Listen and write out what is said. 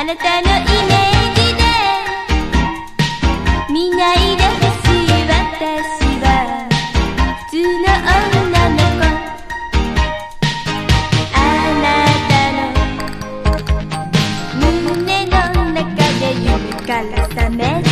なたのイメージで見ないでほしい。私は普通の女の子。あなたの胸の中で夢から覚める